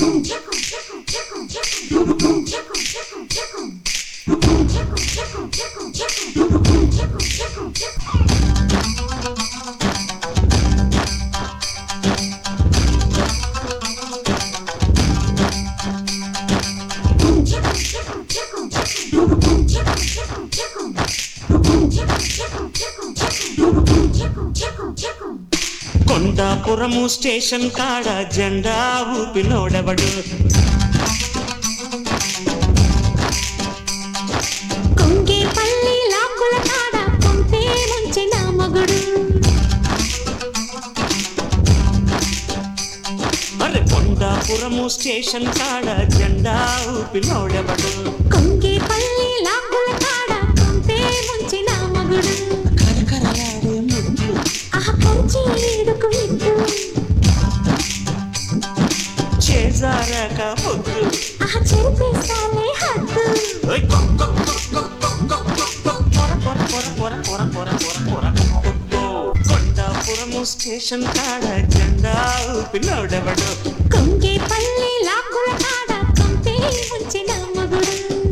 కొండాపురము station కాడ జెండా ఊపినోడెవడు కొంగేపల్లి లాకుల కాడ కొంపే ముంచిన మగుడు అరే కొండాపురము స్టేషన్ కాడ జెండా ఊపినోడెవడు కొంగేపల్లి లాకుల కాడ కొంపే ముంచిన మగుడు కరకరలాడే ముద్దు కొంచి ఈడుకు ఇద్దు చేజారాక ముద్దు చెరిపేస్తాలే హద్దు కొండాపురము స్టేషన్ కాడ జెండా ఊపినోడెవడు కొంగేపల్లి లాకుల కాడ కొంపే ముంచిన మగుడు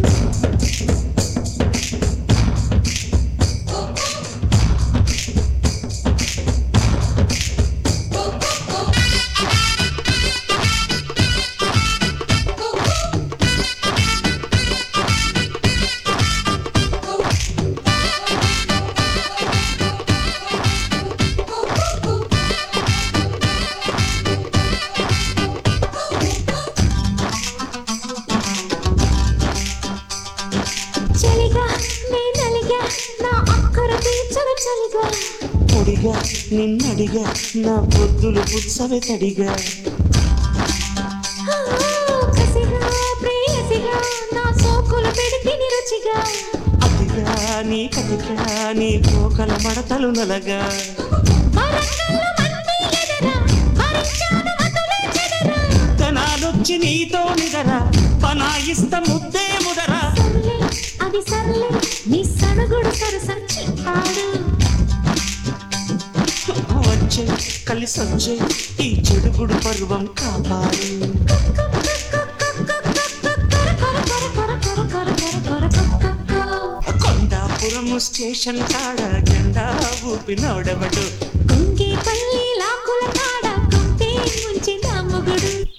పొడిగా నిన్నడిగా నా పొద్దులు పుచ్చవే తడిగా అదిగా నీ కదిగా నీ కోకల మడతలు నలగా తనాలొచ్చి నీతో నిదరా పనాయిస్త ముద్దే ముదరా అది సర్లే నీ సడుగుడు సరసచ్చి పాడు వచ్చే కలిసొచ్చే ఈ చెడుగుడు పర్వం కాపాడు కొండాపురము స్టేషన్ కాడ జెండా ఊపినోడెవడు కొంగేపల్లి లాకుల కాడ